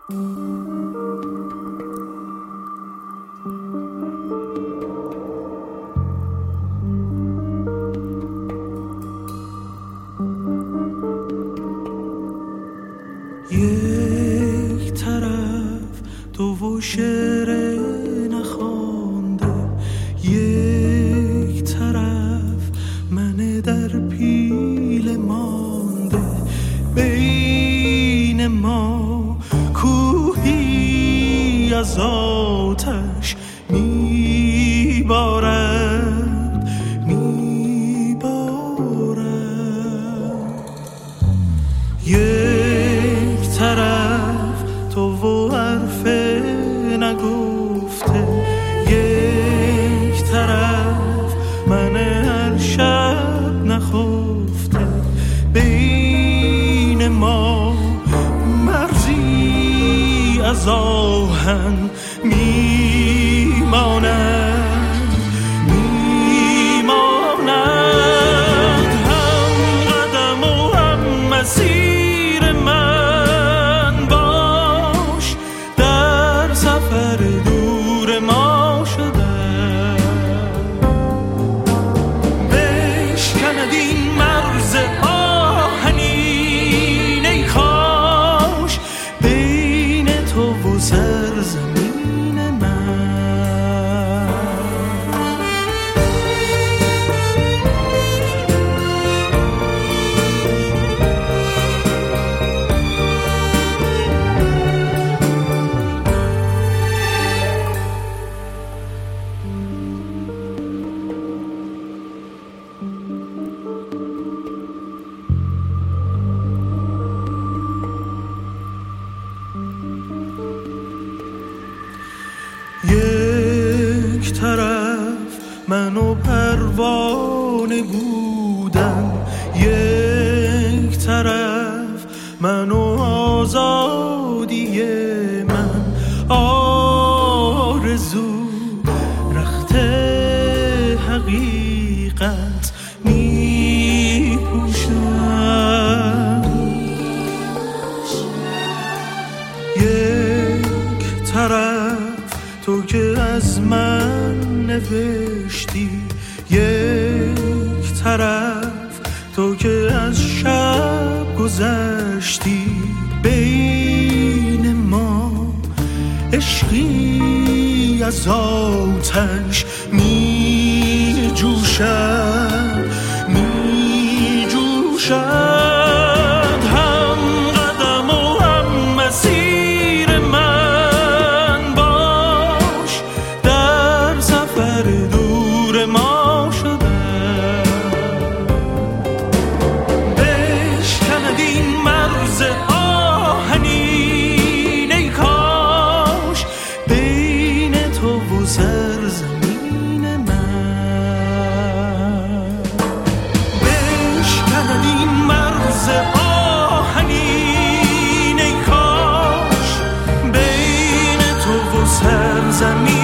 یک طرف تو و شعر نخوانده، یک طرف من در پیل مانده، بین ما کوهی از آتش میبارد یک طرف تو و حرف نگفته، یک طرف من هر شب نخفته، بین ما مرزی از آهن میماند، هم قدم و هم مسیر من باش، در سفر دور ما شده بشکند این مرز آهنین، ای کاش بین تو و سرزمین من. یک طرف من و پروانه بودم، یک طرف من و آزادی من، آرزو رخت حقیقت می پوشم، یک طرف تو که از من نوشتی، یک طرف تو که از شب گذشتی، بین ما عشقی از آتش می جوشد، می جوشد، هم قدم و هم مسیر من باش، در سفر دور ما شده بشکند این مرز آهنین، ای کاش بین تو و سرزمین من، بشکند این مرز آهنین، ای کاش بین تو و سرزمین